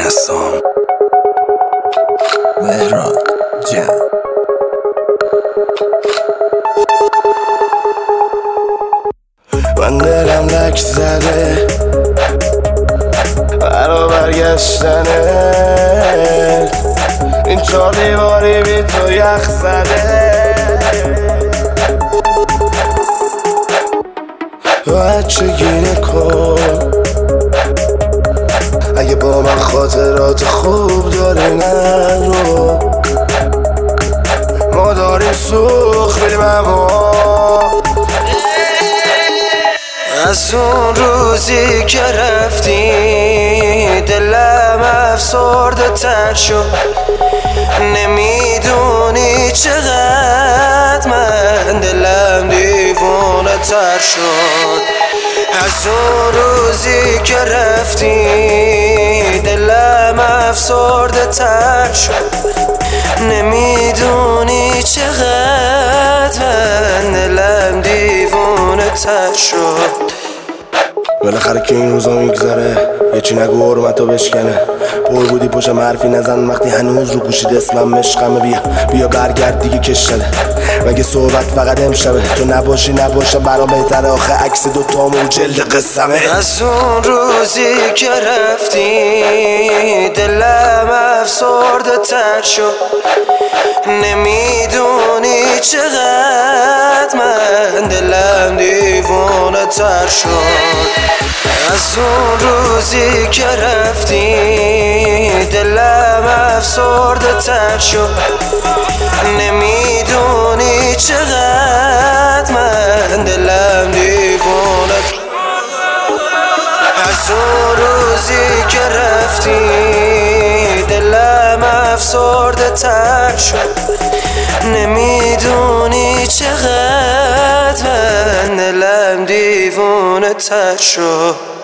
رسام مهران جان. من دلم لک زده برا برگشتنه، این 4 دیواری بی تو یخ زده. بچگی نکن اگه با من خاطرات خوب داری نرو، ما داریم سوخ بریم اما از اون روزی که رفتی دلم افسرده تر شد. نمیدونی چقدر من دلم دیوونه تر شد. از اون روزی که رفتی دلم افسرده تر شد. نمیدونی چقدر من دلم دیوونه تر شد. بالاخره که این روزا میگذره یه چی نگو حرمتو بشکنه. پر بودی پشم حرفی نزن وقتی هنوز رو گوشید اسمم مشقمه. بیا برگرد دیگه کش شده مگه صحبت فقط امشبه. تو نباشی نباشم برام بهتره آخه عکس دوتامون جلد قصمه. از اون روزی که رفتی دلم افسرده تر شد. نمیدونی چقدر من دلم دیوونه تر شد. از اون روزی که رفتی دلم افسرده تر شد. نمیدونی چقدر من دلم دیوونه. از اون روزی که رفتی دلم افسرده تر شد. نمیدونی چقدر من دلم دیوونه تر شد.